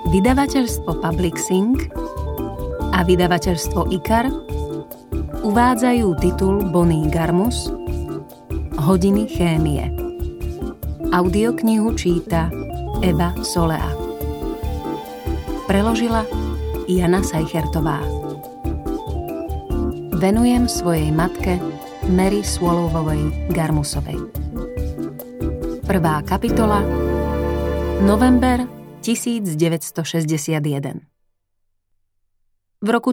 Vydavateľstvo Publixing a vydavateľstvo IKAR uvádzajú titul Bonnie Garmus Hodiny chémie. Audioknihu číta Eva Solea. Preložila Jana Sajchertová. Venujem svojej matke Mary Swallowovej Garmusovej. Prvá kapitola. November 1961. V roku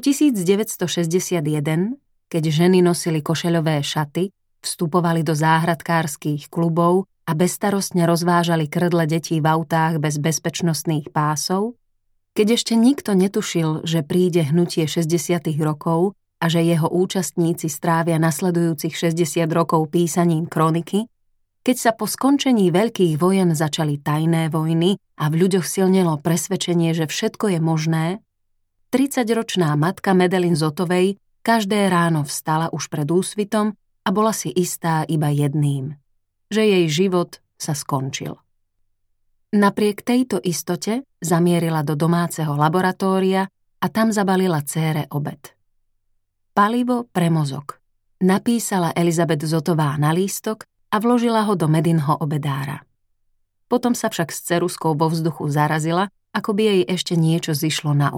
1961, keď ženy nosili košeľové šaty, vstupovali do záhradkárskych klubov a bezstarostne rozvážali krdle detí v autách bez bezpečnostných pásov, keď ešte nikto netušil, že príde hnutie 60. rokov a že jeho účastníci strávia nasledujúcich 60 rokov písaním kroniky, keď sa po skončení veľkých vojen začali tajné vojny a v ľuďoch silnelo presvedčenie, že všetko je možné, 30-ročná matka Madeline Zotovej každé ráno vstala už pred úsvitom a bola si istá iba jedným, že jej život sa skončil. Napriek tejto istote zamierila do domáceho laboratória a tam zabalila dcére obed. Palivo pre mozog, napísala Elizabeth Zotová na lístok a vložila ho do Medinho obedára. Potom sa však s ceruskou vo vzduchu zarazila, ako by jej ešte niečo zišlo na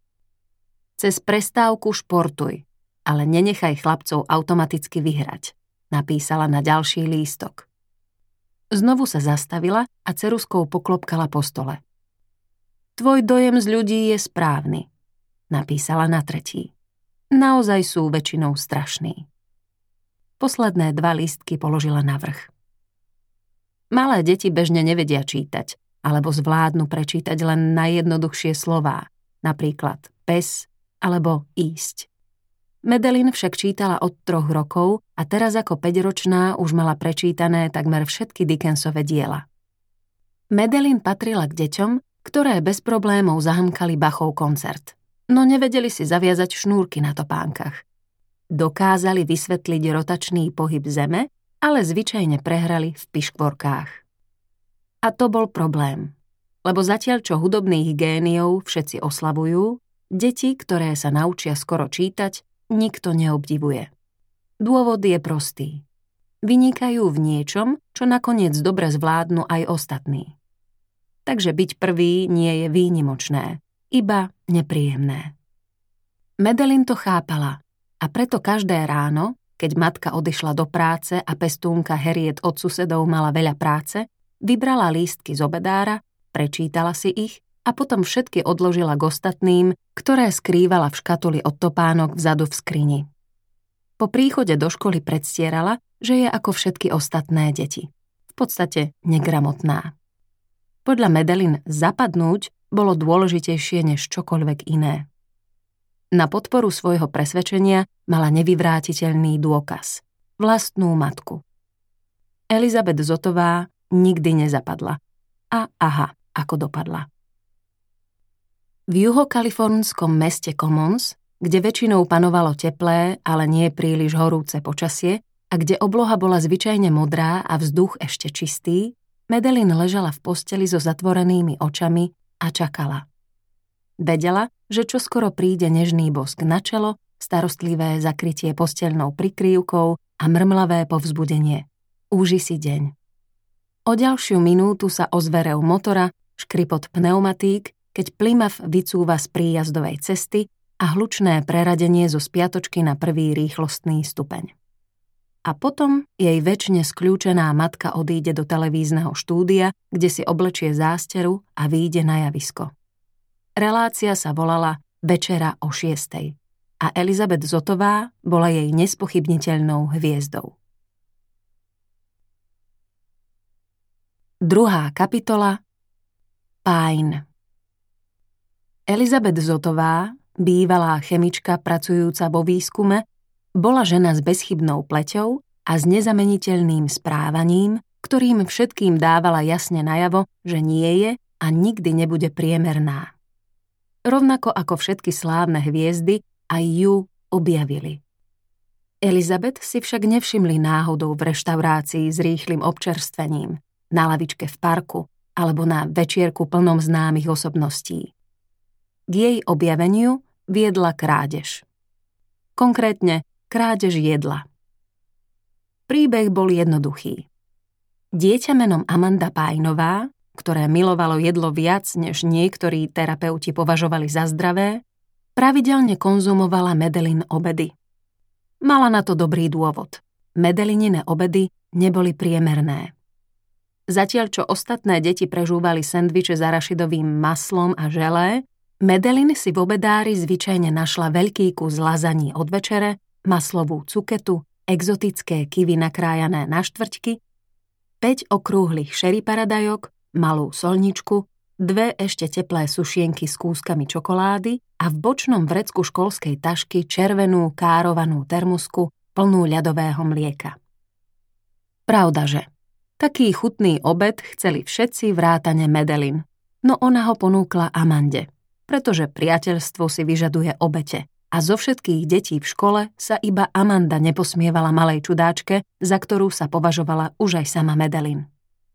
Cez prestávku športuj, ale nenechaj chlapcov automaticky vyhrať, napísala na ďalší lístok. Znovu sa zastavila a ceruskou poklopkala po stole. Tvoj dojem z ľudí je správny, napísala na tretí. Naozaj sú väčšinou strašní. Posledné 2 lístky položila na vrch. Malé deti bežne nevedia čítať, alebo zvládnu prečítať len najjednoduchšie slová, napríklad pes alebo ísť. Madeline však čítala od 3 rokov a teraz ako 5-ročná už mala prečítané takmer všetky Dickensove diela. Madeline patrila k deťom, ktoré bez problémov zahamkali Bachov koncert, no nevedeli si zaviazať šnúrky na topánkach. Dokázali vysvetliť rotačný pohyb Zeme, ale zvyčajne prehrali v piškvorkách. A to bol problém, lebo zatiaľ čo hudobných géniov všetci oslavujú, deti, ktoré sa naučia skoro čítať, nikto neobdivuje. Dôvod je prostý. Vynikajú v niečom, čo nakoniec dobre zvládnu aj ostatní. Takže byť prvý nie je výnimočné, iba nepríjemné. Madeline to chápala a preto každé ráno, keď matka odišla do práce a pestúnka Harriet od susedov mala veľa práce, vybrala lístky z obedára, prečítala si ich a potom všetky odložila k ostatným, ktoré skrývala v škatuli od topánok vzadu v skrini. Po príchode do školy predstierala, že je ako všetky ostatné deti. V podstate negramotná. Podľa Madeline zapadnúť bolo dôležitejšie než čokoľvek iné. Na podporu svojho presvedčenia mala nevyvrátiteľný dôkaz. Vlastnú matku. Elizabeth Zotová nikdy nezapadla. A aha, ako dopadla. V juhokalifornskom meste Commons, kde väčšinou panovalo teplé, ale nie príliš horúce počasie a kde obloha bola zvyčajne modrá a vzduch ešte čistý, Madeline ležala v posteli so zatvorenými očami a čakala. Vedela, že čoskoro príde nežný bosk na čelo, starostlivé zakrytie posteľnou prikryvkou a mrmlavé povzbudenie. Úži si deň. O ďalšiu minútu sa ozve rev motora, škripot pneumatík, keď Plymouth vycúva z príjazdovej cesty a hlučné preradenie zo spiatočky na prvý rýchlostný stupeň. A potom jej večne skľúčená matka odíde do televízneho štúdia, kde si oblečie zásteru a vyjde na javisko. Relácia sa volala Večera o 6:00 a Elizabeth Zotová bola jej nespochybniteľnou hviezdou. Druhá kapitola. Pájn. Elizabeth Zotová, bývalá chemička pracujúca vo výskume, bola žena s bezchybnou pleťou a s nezameniteľným správaním, ktorým všetkým dávala jasne najavo, že nie je a nikdy nebude priemerná. Rovnako ako všetky slávne hviezdy, aj ju objavili. Elizabeth si však nevšimli náhodou v reštaurácii s rýchlym občerstvením, na lavičke v parku alebo na večierku plnom známych osobností. K jej objaveniu viedla krádež. Konkrétne krádež jedla. Príbeh bol jednoduchý. Dieťa menom Amanda Painová, ktoré milovalo jedlo viac, než niektorí terapeuti považovali za zdravé, pravidelne konzumovala Madeline obedy. Mala na to dobrý dôvod. Madelinine obedy neboli priemerné. Zatiaľ, čo ostatné deti prežúvali sendviče s arašidovým maslom a želé, Madeline si v obedári zvyčajne našla veľký kus lazaní od večere, maslovú cuketu, exotické kivy nakrájané na štvrťky, 5 okrúhlych sherry paradajok, malú solničku, 2 ešte teplé sušienky s kúskami čokolády a v bočnom vrecku školskej tašky červenú károvanú termosku plnú ľadového mlieka. Pravdaže. Taký chutný obed chceli všetci vrátane Madeline, no ona ho ponúkla Amande, pretože priateľstvo si vyžaduje obete a zo všetkých detí v škole sa iba Amanda neposmievala malej čudáčke, za ktorú sa považovala už aj sama Madeline.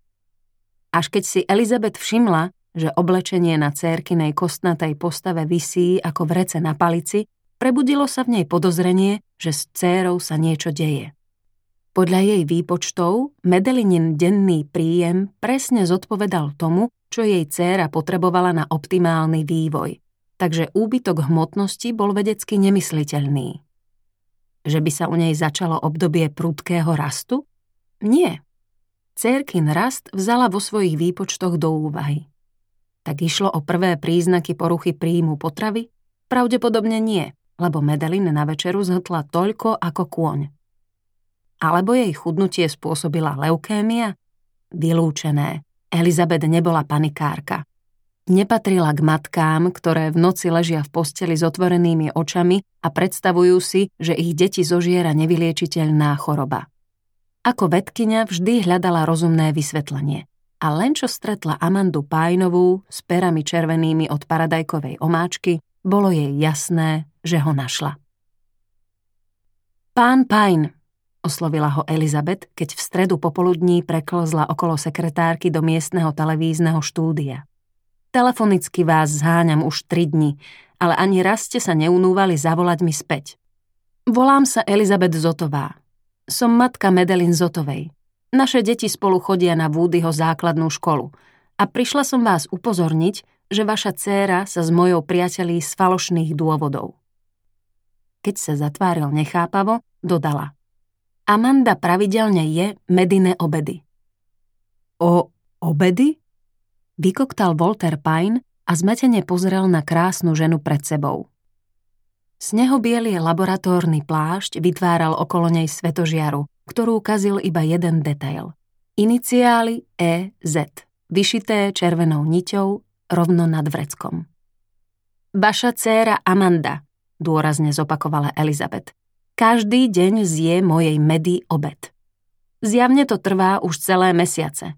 Až keď si Elizabeth všimla, že oblečenie na dcérkinej kostnatej postave visí ako vrece na palici, prebudilo sa v nej podozrenie, že s dcérou sa niečo deje. Podľa jej výpočtov, Madelinin denný príjem presne zodpovedal tomu, čo jej dcéra potrebovala na optimálny vývoj, takže úbytok hmotnosti bol vedecky nemysliteľný. Že by sa u nej začalo obdobie prudkého rastu? Nie. Dcérkin rast vzala vo svojich výpočtoch do úvahy. Tak išlo o prvé príznaky poruchy príjmu potravy? Pravdepodobne nie, lebo Madeline na večeru zhltla toľko ako kôň. Alebo jej chudnutie spôsobila leukémia? Vylúčené. Elizabeth nebola panikárka. Nepatrila k matkám, ktoré v noci ležia v posteli s otvorenými očami a predstavujú si, že ich deti zožiera nevyliečiteľná choroba. Ako vedkyňa vždy hľadala rozumné vysvetlenie. A len čo stretla Amandu Painovú s perami červenými od paradajkovej omáčky, bolo jej jasné, že ho našla. Pán Paine, oslovila ho Elizabeth, keď v stredu popoludní preklzla okolo sekretárky do miestneho televízneho štúdia. Telefonicky vás zháňam už 3 dni, ale ani raz ste sa neunúvali zavolať mi späť. Volám sa Elizabeth Zotová. Som matka Madeline Zotovej. Naše deti spolu chodia na Woodyho základnú školu a prišla som vás upozorniť, že vaša dcéra sa s mojou priateľí z falošných dôvodov. Keď sa zatváril nechápavo, dodala: Amanda pravidelne je Medine obedy. Obedy? Vykoktal Walter Paine a zmetene pozrel na krásnu ženu pred sebou. Snehobiely laboratórny plášť vytváral okolo nej svetožiaru, ktorú kazil iba jeden detail. Iniciály EZ, vyšité červenou niťou rovno nad vreckom. Vaša dcéra Amanda, dôrazne zopakovala Elizabeth. Každý deň zje mojej Medy obed. Zjavne to trvá už celé mesiace.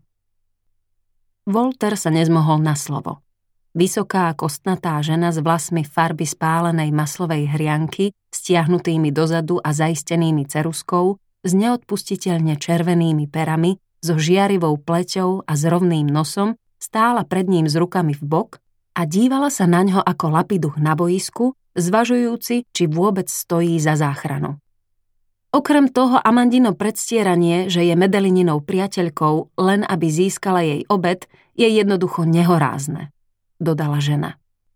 Walter sa nezmohol na slovo. Vysoká kostnatá žena s vlasmi farby spálenej maslovej hrianky, stiahnutými dozadu a zaistenými ceruskou, s neodpustiteľne červenými perami, so žiarivou pleťou a s rovným nosom, stála pred ním s rukami v bok a dívala sa naňho ako lapiduch na boisku, zvažujúci, či vôbec stojí za záchranu. Okrem toho Amandino predstieranie, že je Madelininou priateľkou, len aby získala jej obed, je jednoducho nehorázne, dodala žena.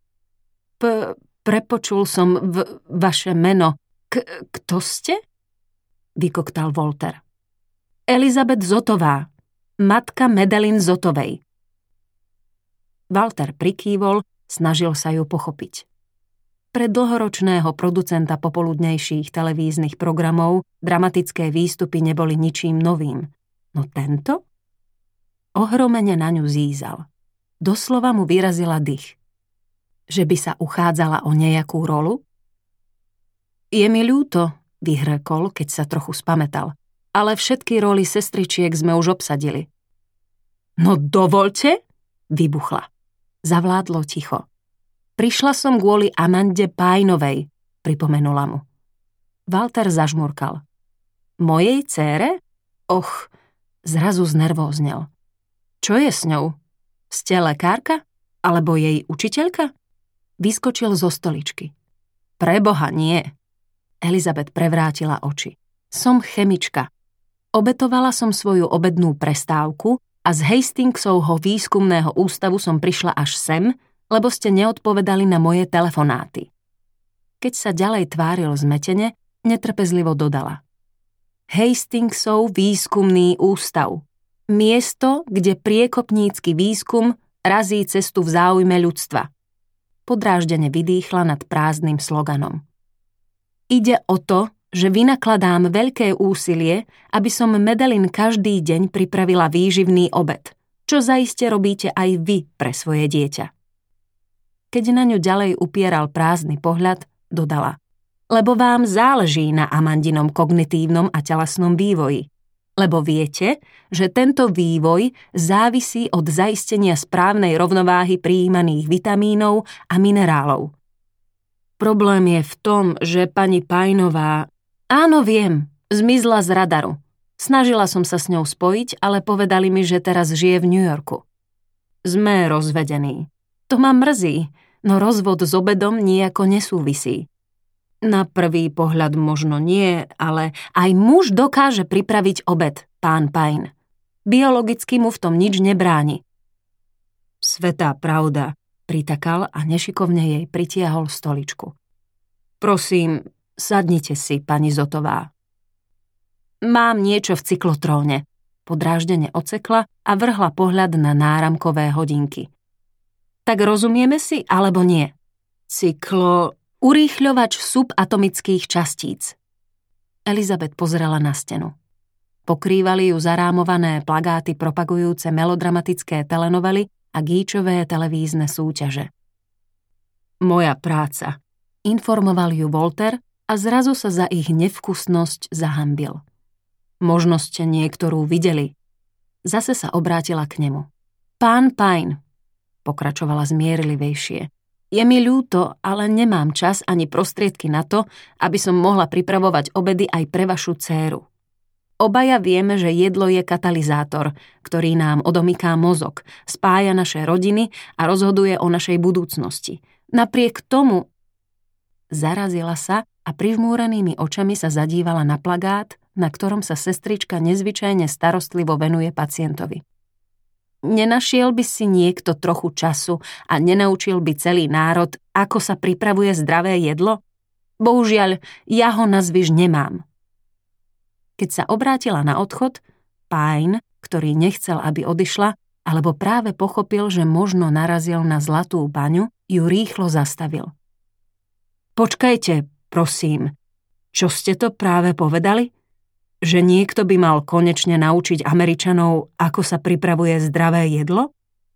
Prepočul som vaše meno. Kto ste? Vykoktal Walter. Elizabeth Zotová, matka Madeline Zotovej. Walter prikývol, snažil sa ju pochopiť. Pre dlhoročného producenta popoludnejších televíznych programov dramatické výstupy neboli ničím novým. No tento? Ohromene na ňu zízal. Doslova mu vyrazila dych. Že by sa uchádzala o nejakú rolu? Je mi ľúto, vyhrkol, keď sa trochu spamätal, ale všetky roly sestričiek sme už obsadili. No dovoľte, vybuchla. Zavládlo ticho. Prišla som kvôli Amande Painovej, pripomenula mu. Walter zažmurkal. Mojej dcére? Och, zrazu znervóznel. Čo je s ňou? Ste lekárka? Alebo jej učiteľka? vyskočil zo stoličky. Preboha, nie. Elizabeth prevrátila oči. Som chemička. Obetovala som svoju obednú prestávku a z Hastingsovho výskumného ústavu som prišla až sem, lebo ste neodpovedali na moje telefonáty. Keď sa ďalej tváril zmetene, netrpezlivo dodala. Hastingsov výskumný ústav. Miesto, kde priekopnícky výskum razí cestu v záujme ľudstva. Podráždene vydýchla nad prázdnym sloganom. Ide o to, že vynakladám veľké úsilie, aby som Madeline každý deň pripravila výživný obed, čo zaiste robíte aj vy pre svoje dieťa. Keď na ňu ďalej upieral prázdny pohľad, dodala. Lebo vám záleží na Amandinom kognitívnom a telesnom vývoji. Lebo viete, že tento vývoj závisí od zaistenia správnej rovnováhy prijímaných vitamínov a minerálov. Problém je v tom, že pani Painová... Áno, viem, zmizla z radaru. Snažila som sa s ňou spojiť, ale povedali mi, že teraz žije v New Yorku. Sme rozvedení. To ma mrzí, no rozvod s obedom nijako nesúvisí. Na prvý pohľad možno nie, ale aj muž dokáže pripraviť obed, pán Pain. Biologicky mu v tom nič nebráni. Svätá pravda, pritakal a nešikovne jej pritiahol stoličku. Prosím, sadnite si, pani Zotová. Mám niečo v cyklotróne, podráždene ocekla a vrhla pohľad na náramkové hodinky. Tak rozumieme si, alebo nie? Urýchľovač subatomických častíc. Elizabeth pozrela na stenu. Pokrývali ju zarámované plagáty propagujúce melodramatické telenovely a gíčové televízne súťaže. Moja práca, informoval ju Walter a zrazu sa za ich nevkusnosť zahanbil. Možno ste niektorú videli. Zase sa obrátila k nemu. Pán Pain, pokračovala zmierilivejšie. Je mi ľúto, ale nemám čas ani prostriedky na to, aby som mohla pripravovať obedy aj pre vašu dcéru. Obaja vieme, že jedlo je katalizátor, ktorý nám odomyká mozog, spája naše rodiny a rozhoduje o našej budúcnosti. Napriek tomu... Zarazila sa a prižmúrenými očami sa zadívala na plagát, na ktorom sa sestrička nezvyčajne starostlivo venuje pacientovi. Nenašiel by si niekto trochu času a nenaučil by celý národ, ako sa pripravuje zdravé jedlo? Bohužiaľ, ja ho nazvyš nemám. Keď sa obrátila na odchod, Pain, ktorý nechcel, aby odišla, alebo práve pochopil, že možno narazil na zlatú baňu, ju rýchlo zastavil. Počkajte, prosím, čo ste to práve povedali? Že niekto by mal konečne naučiť Američanov, ako sa pripravuje zdravé jedlo?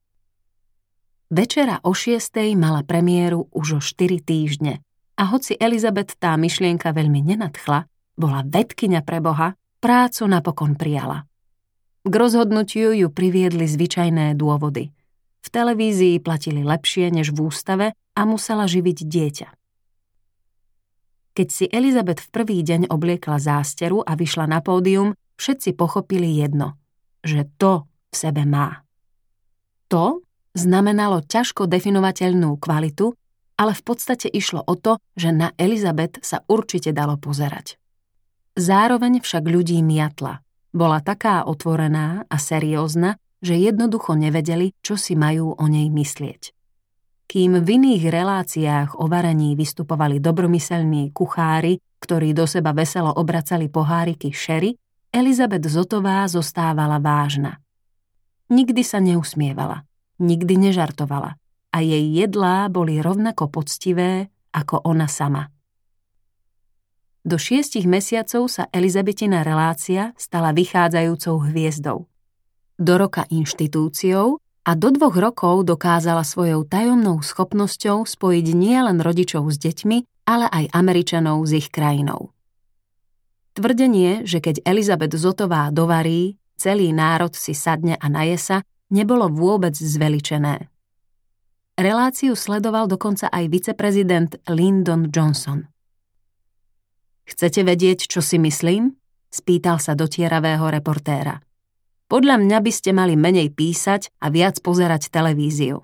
Večera o 6:00 mala premiéru už o 4 týždne a hoci Elizabeth tá myšlienka veľmi nenadchla, bola vedkyňa pre Boha, prácu napokon prijala. K rozhodnutiu ju priviedli zvyčajné dôvody. V televízii platili lepšie než v ústave a musela živiť dieťa. Keď si Elizabeth v prvý deň obliekla zásteru a vyšla na pódium, všetci pochopili jedno, že to v sebe má. To znamenalo ťažko definovateľnú kvalitu, ale v podstate išlo o to, že na Elizabeth sa určite dalo pozerať. Zároveň však ľudí miatla. Bola taká otvorená a seriózna, že jednoducho nevedeli, čo si majú o nej myslieť. Kým v iných reláciách o varení vystupovali dobromyselní kuchári, ktorí do seba veselo obracali poháriky sherry, Elizabeth Zotová zostávala vážna. Nikdy sa neusmievala, nikdy nežartovala a jej jedlá boli rovnako poctivé ako ona sama. Do 6 mesiacov sa Elizabetina relácia stala vychádzajúcou hviezdou. Do roka inštitúciou a do 2 rokov dokázala svojou tajomnou schopnosťou spojiť nielen rodičov s deťmi, ale aj Američanov s ich krajinou. Tvrdenie, že keď Elizabeth Zotová dovarí, celý národ si sadne a naje sa, nebolo vôbec zveličené. Reláciu sledoval dokonca aj viceprezident Lyndon Johnson. Chcete vedieť, čo si myslím? Spýtal sa dotieravého reportéra. Podľa mňa by ste mali menej písať a viac pozerať televíziu.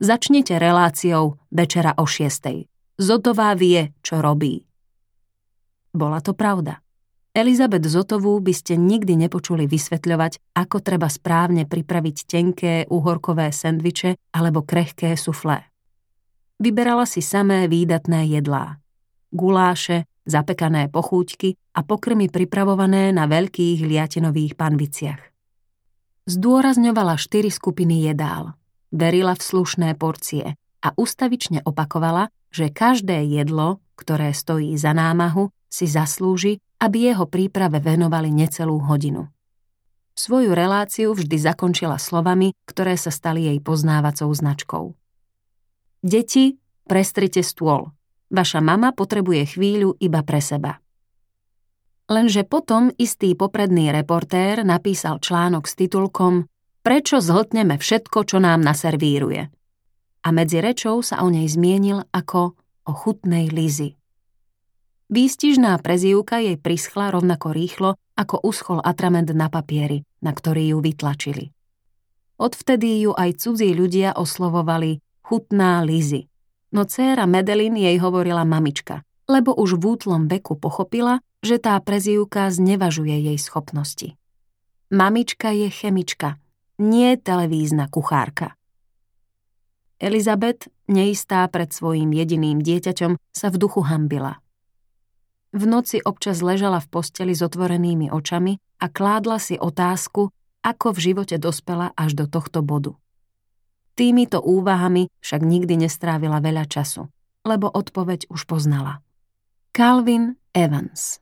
Začnite reláciou večera o 6:00. Zotová vie, čo robí. Bola to pravda. Elizabeth Zotovú by ste nikdy nepočuli vysvetľovať, ako treba správne pripraviť tenké uhorkové sendviče alebo krehké suflé. Vyberala si samé výdatné jedlá. Guláše, zapekané pochúťky a pokrmy pripravované na veľkých liatinových panviciach. Zdôrazňovala 4 skupiny jedál. Verila v slušné porcie a ustavične opakovala, že každé jedlo, ktoré stojí za námahu, si zaslúži, aby jeho príprave venovali necelú hodinu. Svoju reláciu vždy zakončila slovami, ktoré sa stali jej poznávacou značkou. Deti, prestrite stôl. Vaša mama potrebuje chvíľu iba pre seba. Lenže potom istý popredný reportér napísal článok s titulkom Prečo zhltneme všetko, čo nám naservíruje? A medzi rečou sa o nej zmienil ako o chutnej Lizy. Výstižná prezývka jej prischla rovnako rýchlo, ako uschol atrament na papieri, na ktorý ju vytlačili. Odvtedy ju aj cudzí ľudia oslovovali chutná Lizy, no dcéra Madeline jej hovorila mamička, lebo už v útlom veku pochopila, že tá prezývka znevažuje jej schopnosti. Mamička je chemička, nie televízna kuchárka. Elizabeth, neistá pred svojím jediným dieťaťom, sa v duchu hanbila. V noci občas ležala v posteli s otvorenými očami a kládla si otázku, ako v živote dospela až do tohto bodu. Týmito úvahami však nikdy nestrávila veľa času, lebo odpoveď už poznala. Calvin Evans.